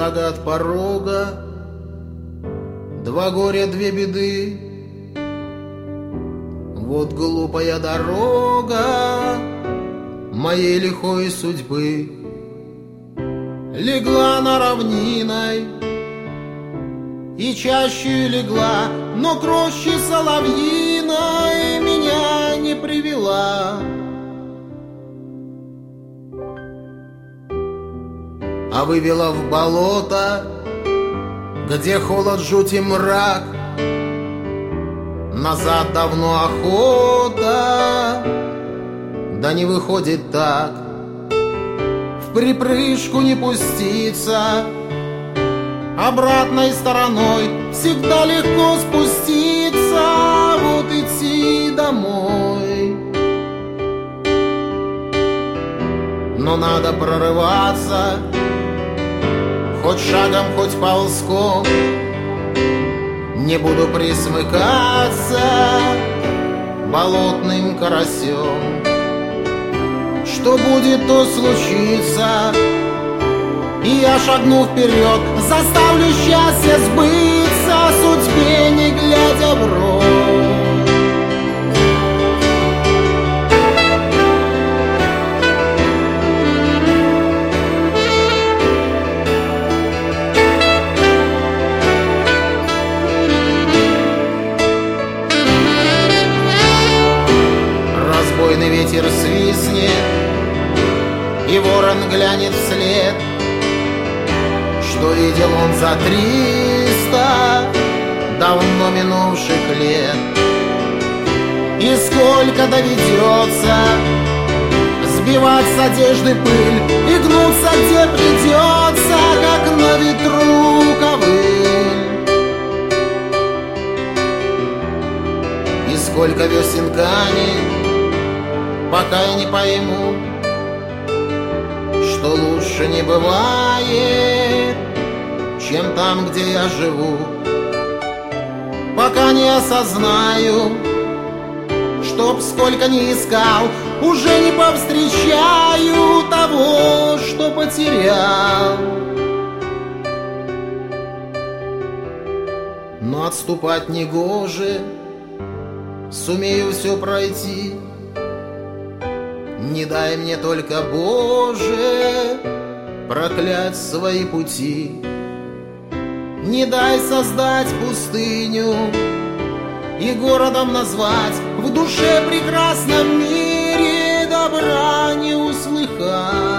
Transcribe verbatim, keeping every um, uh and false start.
шага от порога, два горя, две беды. Вот глупая дорога моей лихой судьбы. Легла на равниной и чаще легла, но к роще соловьиной меня не привела. А вывела в болото, где холод, жуть и мрак. Назад давно охота, да не выходит так. В припрыжку не пуститься, обратной стороной всегда легко спуститься. Вот идти домой, но надо прорываться, хоть шагом, хоть ползком. Не буду присмыкаться болотным карасем. Что будет, то случится, и я, шагну вперед, заставлю счастье сбыться, судьбе не глядя в рот. Разбойный ветер свистнет, и ворон глянет вслед. Что видел он за триста давно минувших лет? И сколько доведется сбивать с одежды пыль и гнуться, где придется, как на ветру ковыль. И сколько весен канет, пока я не пойму, что лучше не бывает, чем там, где я живу. Пока не осознаю, чтоб сколько ни искал, уже не повстречаю того, что потерял. Но отступать не гоже, сумею все пройти. Не дай мне только, Боже, проклять свои пути. Не дай создать пустыню и городом назвать, в душе прекрасном мире добра не услыхать.